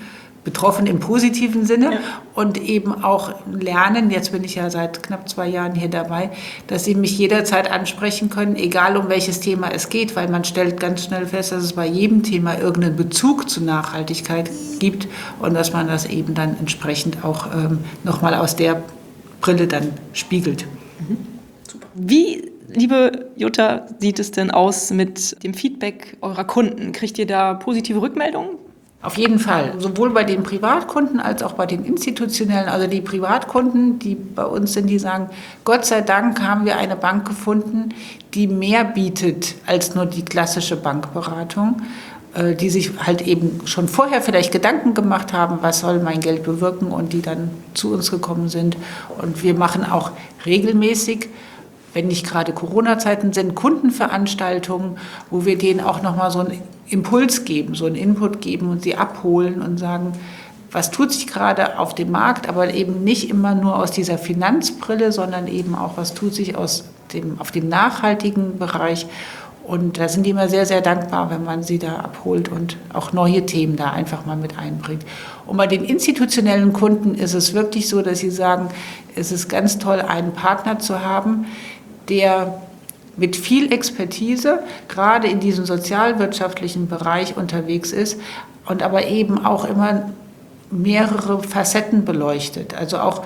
betroffen im positiven Sinne und eben auch lernen, jetzt bin ich ja seit knapp 2 Jahren hier dabei, dass sie mich jederzeit ansprechen können, egal um welches Thema es geht, weil man stellt ganz schnell fest, dass es bei jedem Thema irgendeinen Bezug zu Nachhaltigkeit gibt und dass man das eben dann entsprechend auch nochmal aus der Brille dann spiegelt. Super. Wie, liebe Jutta, sieht es denn aus mit dem Feedback eurer Kunden? Kriegt ihr da positive Rückmeldungen? Auf jeden Fall, sowohl bei den Privatkunden als auch bei den institutionellen. Also die Privatkunden, die bei uns sind, die sagen, Gott sei Dank haben wir eine Bank gefunden, die mehr bietet als nur die klassische Bankberatung, die sich halt eben schon vorher vielleicht Gedanken gemacht haben, was soll mein Geld bewirken und die dann zu uns gekommen sind. Und wir machen auch regelmäßig, wenn nicht gerade Corona-Zeiten sind, Kundenveranstaltungen, wo wir denen auch nochmal so einen Impuls geben, so einen Input geben und sie abholen und sagen, was tut sich gerade auf dem Markt, aber eben nicht immer nur aus dieser Finanzbrille, sondern eben auch, was tut sich auf dem nachhaltigen Bereich. Und da sind die immer sehr, sehr dankbar, wenn man sie da abholt und auch neue Themen da einfach mal mit einbringt. Und bei den institutionellen Kunden ist es wirklich so, dass sie sagen, es ist ganz toll, einen Partner zu haben, der mit viel Expertise gerade in diesem sozialwirtschaftlichen Bereich unterwegs ist und aber eben auch immer mehrere Facetten beleuchtet. Also auch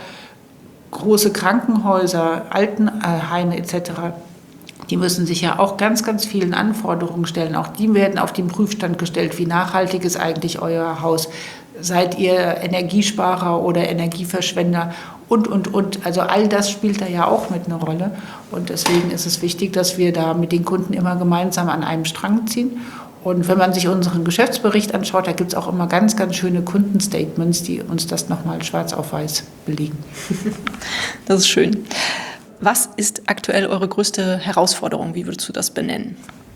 große Krankenhäuser, Altenheime etc., die müssen sich ja auch ganz, ganz vielen Anforderungen stellen. Auch die werden auf den Prüfstand gestellt. Wie nachhaltig ist eigentlich euer Haus? Seid ihr Energiesparer oder Energieverschwender? Und. Also all das spielt da ja auch mit einer Rolle. Und deswegen ist es wichtig, dass wir da mit den Kunden immer gemeinsam an einem Strang ziehen. Und wenn man sich unseren Geschäftsbericht anschaut, da gibt es auch immer ganz, ganz schöne Kundenstatements, die uns das nochmal schwarz auf weiß belegen. Das ist schön. Was ist aktuell eure größte Herausforderung? Wie würdest du das benennen?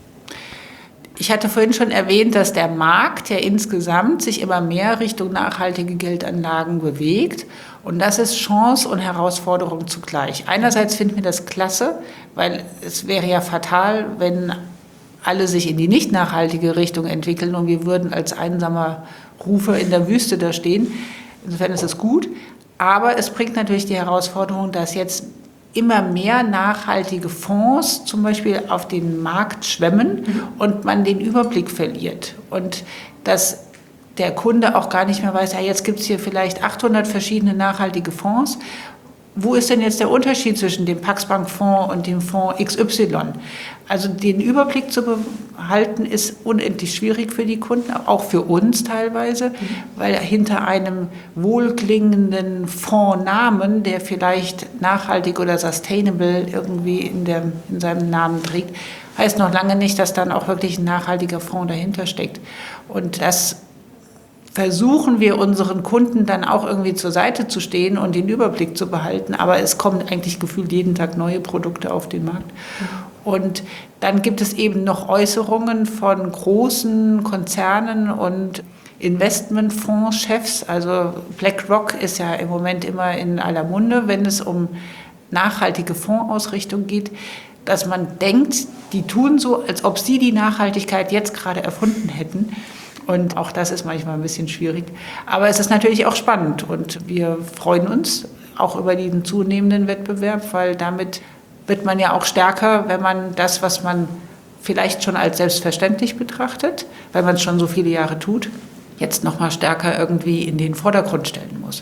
Ich hatte vorhin schon erwähnt, dass der Markt ja insgesamt sich immer mehr Richtung nachhaltige Geldanlagen bewegt. Und das ist Chance und Herausforderung zugleich. Einerseits finden wir das klasse, weil es wäre ja fatal, wenn alle sich in die nicht nachhaltige Richtung entwickeln und wir würden als einsamer Rufer in der Wüste da stehen. Insofern ist es gut. Aber es bringt natürlich die Herausforderung, dass jetzt immer mehr nachhaltige Fonds zum Beispiel auf den Markt schwemmen und man den Überblick verliert. Und dass der Kunde auch gar nicht mehr weiß, ja, jetzt gibt es hier vielleicht 800 verschiedene nachhaltige Fonds. Wo ist denn jetzt der Unterschied zwischen dem Pax-Bank-Fonds und dem Fonds XY? Also den Überblick zu behalten ist unendlich schwierig für die Kunden, auch für uns teilweise, weil hinter einem wohlklingenden Fondsnamen, der vielleicht nachhaltig oder sustainable irgendwie in seinem Namen trägt, heißt noch lange nicht, dass dann auch wirklich ein nachhaltiger Fonds dahinter steckt. Und das versuchen wir unseren Kunden dann auch irgendwie zur Seite zu stehen und den Überblick zu behalten. Aber es kommen eigentlich gefühlt jeden Tag neue Produkte auf den Markt. Und dann gibt es eben noch Äußerungen von großen Konzernen und Investmentfondschefs. Also BlackRock ist ja im Moment immer in aller Munde, wenn es um nachhaltige Fondsausrichtung geht, dass man denkt, die tun so, als ob sie die Nachhaltigkeit jetzt gerade erfunden hätten. Und auch das ist manchmal ein bisschen schwierig. Aber es ist natürlich auch spannend und wir freuen uns auch über diesen zunehmenden Wettbewerb, weil damit wird man ja auch stärker, wenn man das, was man vielleicht schon als selbstverständlich betrachtet, weil man es schon so viele Jahre tut, jetzt noch mal stärker irgendwie in den Vordergrund stellen muss.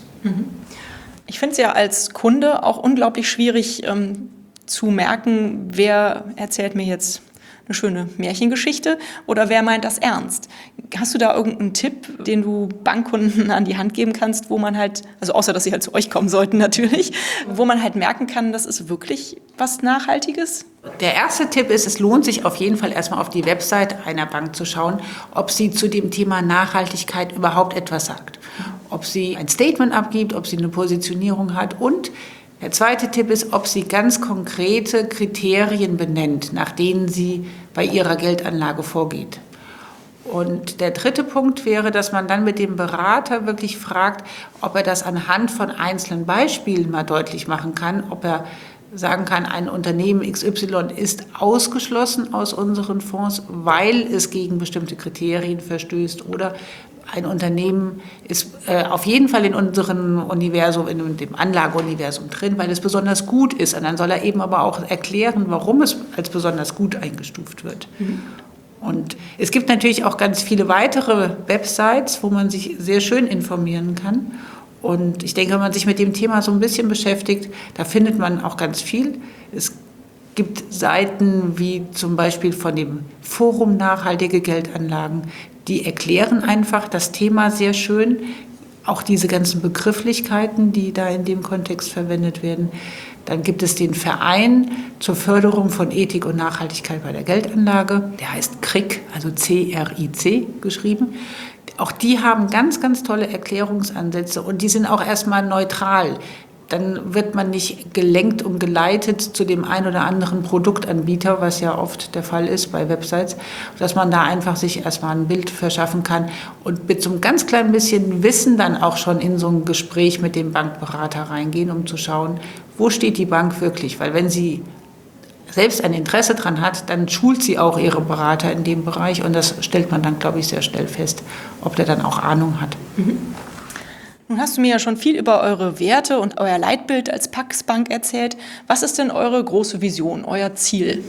Ich finde es ja als Kunde auch unglaublich schwierig zu merken, wer erzählt mir jetzt eine schöne Märchengeschichte oder wer meint das ernst? Hast du da irgendeinen Tipp, den du Bankkunden an die Hand geben kannst, wo man halt, also außer dass sie halt zu euch kommen sollten natürlich, wo man halt merken kann, das ist wirklich was Nachhaltiges? Der erste Tipp ist, es lohnt sich auf jeden Fall erstmal auf die Website einer Bank zu schauen, ob sie zu dem Thema Nachhaltigkeit überhaupt etwas sagt. Ob sie ein Statement abgibt, ob sie eine Positionierung hat und der zweite Tipp ist, ob sie ganz konkrete Kriterien benennt, nach denen sie bei ihrer Geldanlage vorgeht. Und der dritte Punkt wäre, dass man dann mit dem Berater wirklich fragt, ob er das anhand von einzelnen Beispielen mal deutlich machen kann, ob er sagen kann, ein Unternehmen XY ist ausgeschlossen aus unseren Fonds, weil es gegen bestimmte Kriterien verstößt oder ein Unternehmen ist auf jeden Fall in unserem Universum, in dem Anlageuniversum drin, weil es besonders gut ist. Und dann soll er eben aber auch erklären, warum es als besonders gut eingestuft wird. Und es gibt natürlich auch ganz viele weitere Websites, wo man sich sehr schön informieren kann. Und ich denke, wenn man sich mit dem Thema so ein bisschen beschäftigt, da findet man auch ganz viel. Es gibt Seiten wie zum Beispiel von dem Forum Nachhaltige Geldanlagen, die erklären einfach das Thema sehr schön. Auch diese ganzen Begrifflichkeiten, die da in dem Kontext verwendet werden. Dann gibt es den Verein zur Förderung von Ethik und Nachhaltigkeit bei der Geldanlage. Der heißt CRIC, also C-R-I-C geschrieben. Auch die haben ganz, ganz tolle Erklärungsansätze und die sind auch erstmal neutral. Dann wird man nicht gelenkt und geleitet zu dem ein oder anderen Produktanbieter, was ja oft der Fall ist bei Websites, dass man da einfach sich erstmal ein Bild verschaffen kann und mit so einem ganz kleinen bisschen Wissen dann auch schon in so ein Gespräch mit dem Bankberater reingehen, um zu schauen, wo steht die Bank wirklich? Weil wenn sie selbst ein Interesse dran hat, dann schult sie auch ihre Berater in dem Bereich und das stellt man dann, glaube ich, sehr schnell fest, ob der dann auch Ahnung hat. Nun hast du mir ja schon viel über eure Werte und euer Leitbild als Pax Bank erzählt. Was ist denn eure große Vision, euer Ziel?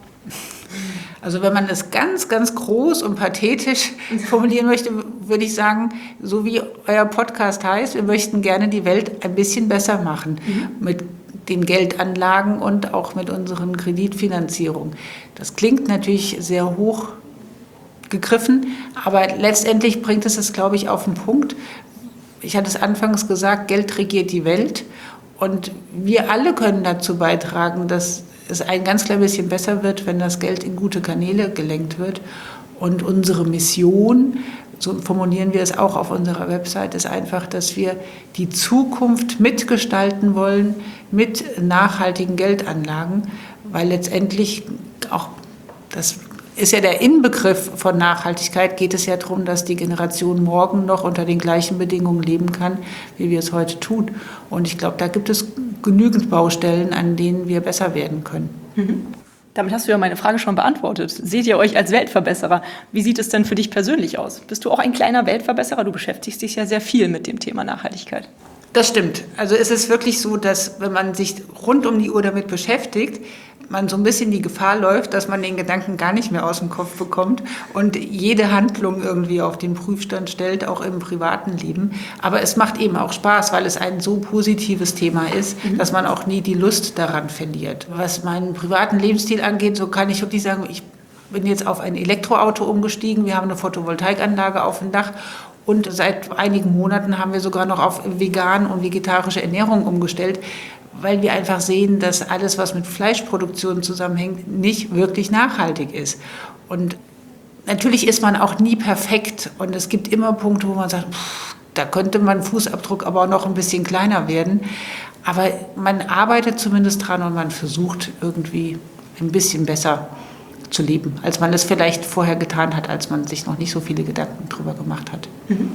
Also wenn man das ganz, ganz groß und pathetisch formulieren möchte, würde ich sagen, so wie euer Podcast heißt, wir möchten gerne die Welt ein bisschen besser machen mit den Geldanlagen und auch mit unseren Kreditfinanzierungen. Das klingt natürlich sehr hoch gegriffen, aber letztendlich bringt es, glaube ich, auf den Punkt. Ich hatte es anfangs gesagt, Geld regiert die Welt und wir alle können dazu beitragen, dass es ein ganz klein bisschen besser wird, wenn das Geld in gute Kanäle gelenkt wird. Und unsere Mission, so formulieren wir es auch auf unserer Website, ist einfach, dass wir die Zukunft mitgestalten wollen mit nachhaltigen Geldanlagen, weil letztendlich auch das ist ja der Inbegriff von Nachhaltigkeit, geht es ja darum, dass die Generation morgen noch unter den gleichen Bedingungen leben kann, wie wir es heute tun. Und ich glaube, da gibt es genügend Baustellen, an denen wir besser werden können. Damit hast du ja meine Frage schon beantwortet. Seht ihr euch als Weltverbesserer? Wie sieht es denn für dich persönlich aus? Bist du auch ein kleiner Weltverbesserer? Du beschäftigst dich ja sehr viel mit dem Thema Nachhaltigkeit. Das stimmt. Also es ist wirklich so, dass wenn man sich rund um die Uhr damit beschäftigt, man so ein bisschen die Gefahr läuft, dass man den Gedanken gar nicht mehr aus dem Kopf bekommt und jede Handlung irgendwie auf den Prüfstand stellt, auch im privaten Leben. Aber es macht eben auch Spaß, weil es ein so positives Thema ist, dass man auch nie die Lust daran verliert. Was meinen privaten Lebensstil angeht, so kann ich wirklich sagen, ich bin jetzt auf ein Elektroauto umgestiegen. Wir haben eine Photovoltaikanlage auf dem Dach. Und seit einigen Monaten haben wir sogar noch auf vegan und vegetarische Ernährung umgestellt, weil wir einfach sehen, dass alles, was mit Fleischproduktion zusammenhängt, nicht wirklich nachhaltig ist. Und natürlich ist man auch nie perfekt. Und es gibt immer Punkte, wo man sagt, da könnte mein Fußabdruck aber auch noch ein bisschen kleiner werden. Aber man arbeitet zumindest dran und man versucht irgendwie ein bisschen besser zu leben, als man es vielleicht vorher getan hat, als man sich noch nicht so viele Gedanken drüber gemacht hat.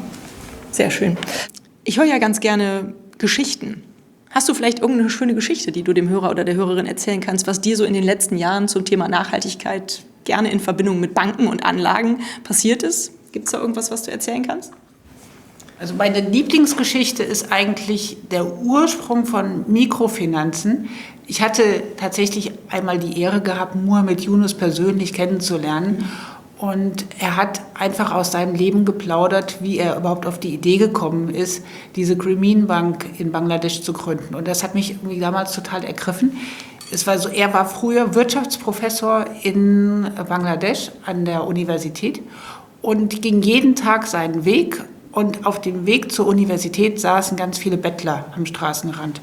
Sehr schön. Ich höre ja ganz gerne Geschichten. Hast du vielleicht irgendeine schöne Geschichte, die du dem Hörer oder der Hörerin erzählen kannst, was dir so in den letzten Jahren zum Thema Nachhaltigkeit gerne in Verbindung mit Banken und Anlagen passiert ist? Gibt es da irgendwas, was du erzählen kannst? Also meine Lieblingsgeschichte ist eigentlich der Ursprung von Mikrofinanzen. Ich hatte tatsächlich einmal die Ehre gehabt, Muhammad Yunus persönlich kennenzulernen. Und er hat einfach aus seinem Leben geplaudert, wie er überhaupt auf die Idee gekommen ist, diese Grameen Bank in Bangladesch zu gründen. Und das hat mich irgendwie damals total ergriffen. Es war so, er war früher Wirtschaftsprofessor in Bangladesch an der Universität und ging jeden Tag seinen Weg. Und auf dem Weg zur Universität saßen ganz viele Bettler am Straßenrand.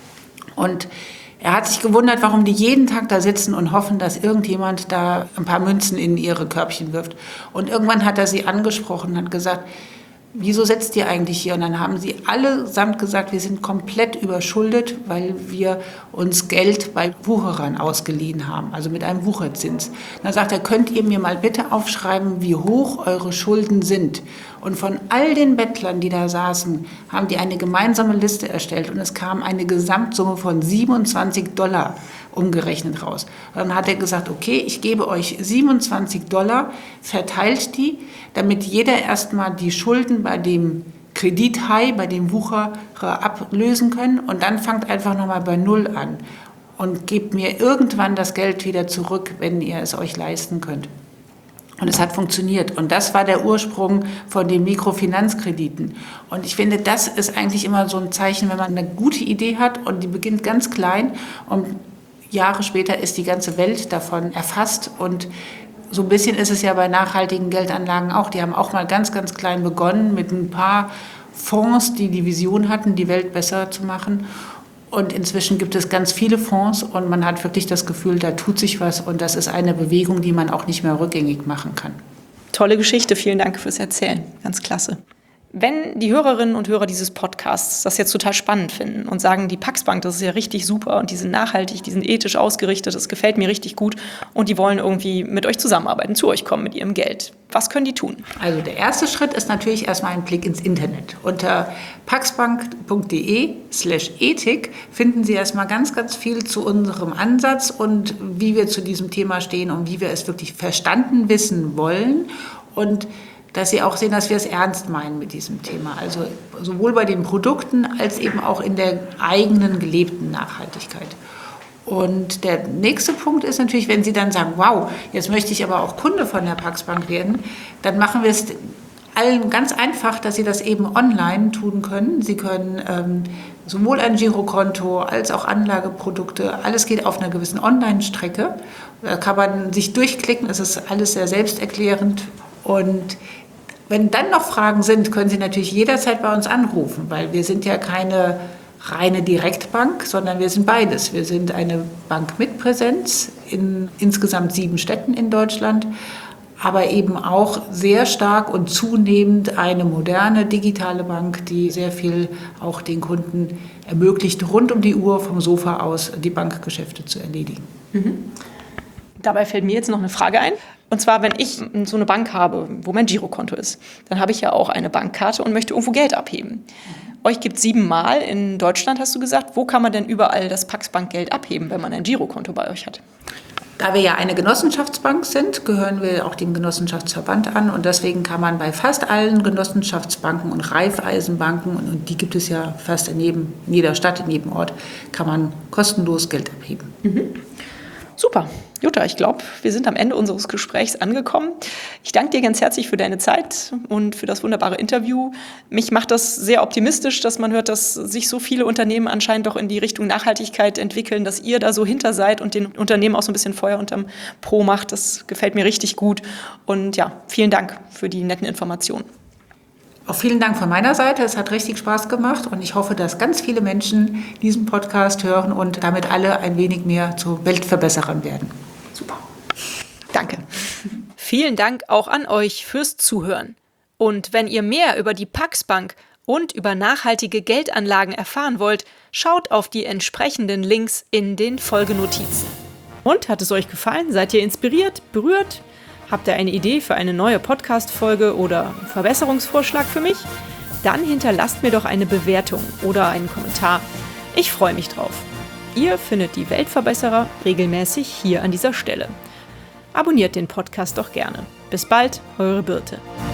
Und er hat sich gewundert, warum die jeden Tag da sitzen und hoffen, dass irgendjemand da ein paar Münzen in ihre Körbchen wirft. Und irgendwann hat er sie angesprochen und hat gesagt, wieso setzt ihr eigentlich hier? Und dann haben sie allesamt gesagt, wir sind komplett überschuldet, weil wir uns Geld bei Wucherern ausgeliehen haben, also mit einem Wucherzins. Dann sagt er, könnt ihr mir mal bitte aufschreiben, wie hoch eure Schulden sind? Und von all den Bettlern, die da saßen, haben die eine gemeinsame Liste erstellt und es kam eine Gesamtsumme von $27 umgerechnet raus. Und dann hat er gesagt, okay, ich gebe euch $27, verteilt die, damit jeder erstmal die Schulden bei dem Kredithai, bei dem Wucherer ablösen können und dann fangt einfach nochmal bei Null an und gebt mir irgendwann das Geld wieder zurück, wenn ihr es euch leisten könnt. Und es hat funktioniert. Und das war der Ursprung von den Mikrofinanzkrediten. Und ich finde, das ist eigentlich immer so ein Zeichen, wenn man eine gute Idee hat und die beginnt ganz klein und Jahre später ist die ganze Welt davon erfasst. Und so ein bisschen ist es ja bei nachhaltigen Geldanlagen auch. Die haben auch mal ganz, ganz klein begonnen mit ein paar Fonds, die die Vision hatten, die Welt besser zu machen. Und inzwischen gibt es ganz viele Fonds und man hat wirklich das Gefühl, da tut sich was. Und das ist eine Bewegung, die man auch nicht mehr rückgängig machen kann. Tolle Geschichte, vielen Dank fürs Erzählen. Ganz klasse. Wenn die Hörerinnen und Hörer dieses Podcasts das jetzt total spannend finden und sagen, die Pax Bank, das ist ja richtig super und die sind nachhaltig, die sind ethisch ausgerichtet, das gefällt mir richtig gut und die wollen irgendwie mit euch zusammenarbeiten, zu euch kommen mit ihrem Geld. Was können die tun? Also der erste Schritt ist natürlich erstmal ein Blick ins Internet. Unter paxbank.de/ethik finden Sie erstmal ganz, ganz viel zu unserem Ansatz und wie wir zu diesem Thema stehen und wie wir es wirklich verstanden wissen wollen und dass Sie auch sehen, dass wir es ernst meinen mit diesem Thema. Also sowohl bei den Produkten als eben auch in der eigenen gelebten Nachhaltigkeit. Und der nächste Punkt ist natürlich, wenn Sie dann sagen, wow, jetzt möchte ich aber auch Kunde von der Pax Bank werden, dann machen wir es allen ganz einfach, dass Sie das eben online tun können. Sie können sowohl ein Girokonto als auch Anlageprodukte, alles geht auf einer gewissen Online-Strecke. Da kann man sich durchklicken, es ist alles sehr selbsterklärend. Und wenn dann noch Fragen sind, können Sie natürlich jederzeit bei uns anrufen, weil wir sind ja keine reine Direktbank, sondern wir sind beides. Wir sind eine Bank mit Präsenz in insgesamt 7 Städten in Deutschland, aber eben auch sehr stark und zunehmend eine moderne digitale Bank, die sehr viel auch den Kunden ermöglicht, rund um die Uhr vom Sofa aus die Bankgeschäfte zu erledigen. Mhm. Dabei fällt mir jetzt noch eine Frage ein. Und zwar, wenn ich so eine Bank habe, wo mein Girokonto ist, dann habe ich ja auch eine Bankkarte und möchte irgendwo Geld abheben. Euch gibt es 7 Mal in Deutschland, hast du gesagt. Wo kann man denn überall das Pax Bank Geld abheben, wenn man ein Girokonto bei euch hat? Da wir ja eine Genossenschaftsbank sind, gehören wir auch dem Genossenschaftsverband an und deswegen kann man bei fast allen Genossenschaftsbanken und Raiffeisenbanken, und die gibt es ja fast in jeder Stadt, in jedem Ort, kann man kostenlos Geld abheben. Mhm. Super. Jutta, ich glaube, wir sind am Ende unseres Gesprächs angekommen. Ich danke dir ganz herzlich für deine Zeit und für das wunderbare Interview. Mich macht das sehr optimistisch, dass man hört, dass sich so viele Unternehmen anscheinend doch in die Richtung Nachhaltigkeit entwickeln, dass ihr da so hinter seid und den Unternehmen auch so ein bisschen Feuer unterm Po macht. Das gefällt mir richtig gut. Und ja, vielen Dank für die netten Informationen. Auch vielen Dank von meiner Seite. Es hat richtig Spaß gemacht und ich hoffe, dass ganz viele Menschen diesen Podcast hören und damit alle ein wenig mehr zu Weltverbesserern werden. Super. Danke. Vielen Dank auch an euch fürs Zuhören. Und wenn ihr mehr über die Pax Bank und über nachhaltige Geldanlagen erfahren wollt, schaut auf die entsprechenden Links in den Folgenotizen. Und hat es euch gefallen? Seid ihr inspiriert, berührt? Habt ihr eine Idee für eine neue Podcast-Folge oder Verbesserungsvorschlag für mich? Dann hinterlasst mir doch eine Bewertung oder einen Kommentar. Ich freue mich drauf. Ihr findet die Weltverbesserer regelmäßig hier an dieser Stelle. Abonniert den Podcast doch gerne. Bis bald, eure Birte.